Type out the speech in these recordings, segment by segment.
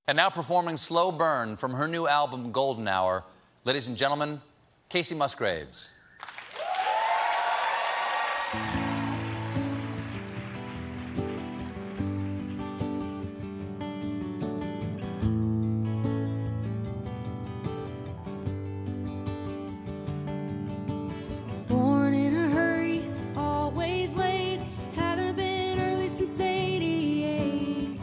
And now performing Slow Burn from her new album, Golden Hour, ladies and gentlemen, Kacey Musgraves. Born in a hurry, always late, haven't been early since '88.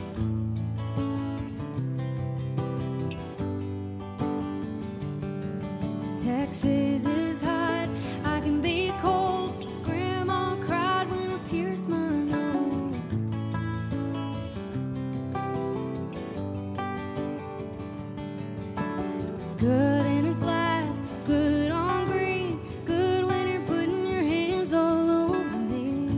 Texas is hot, I can be cold. Grandma cried when I pierced my nose. Good in a glass, good on green, good when you're putting your hands all over me.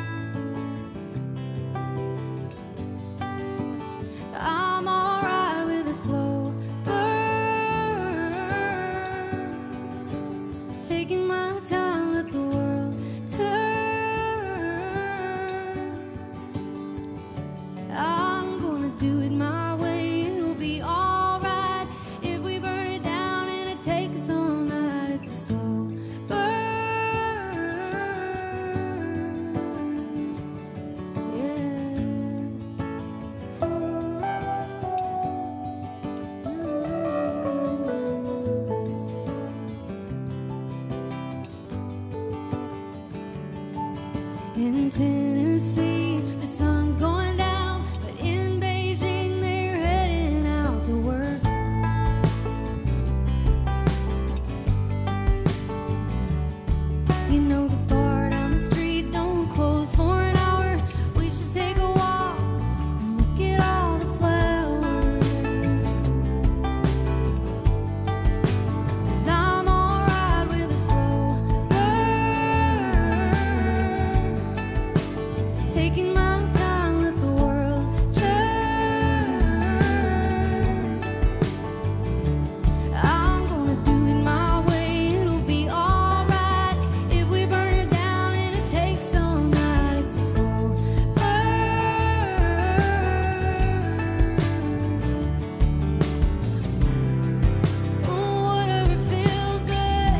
I'm alright with a slow burn, taking my time, let the world turn. I'm gonna do it my way, it'll be alright. If we burn it down and it takes all night, it's a slow burn. Yeah. In Tennessee, the sun's going down, but in Beijing, they're heading out to work. You know the bar down the street don't close for an hour. We should take a walk and look at all the flowers. 'Cause I'm alright with a slow burn, taking my time, let the world turn. I'm gonna do it my way, it'll be alright. If we burn it down and it takes all night, it's a slow burn. Oh, whatever feels good.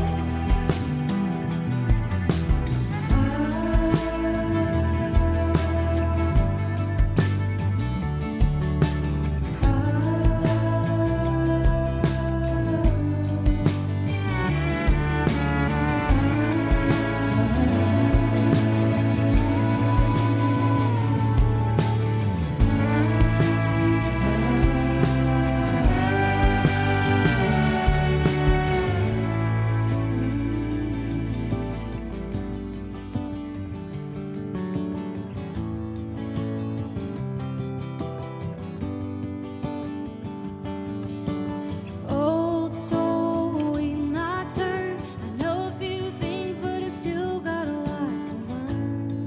Old soul, waiting my turn. I know a few things, but I still got a lot to learn.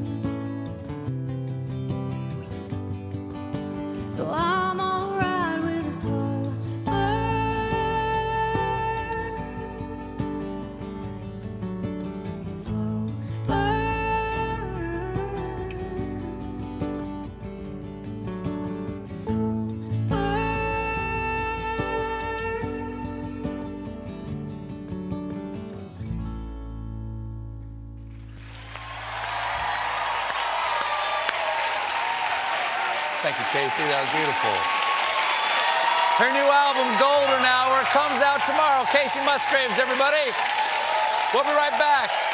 So I'm alright with a slow burn. Slow burn. Slow burn. Thank you, Kacey. That was beautiful. Her new album, Golden Hour, comes out tomorrow. Kacey Musgraves, everybody. We'll be right back.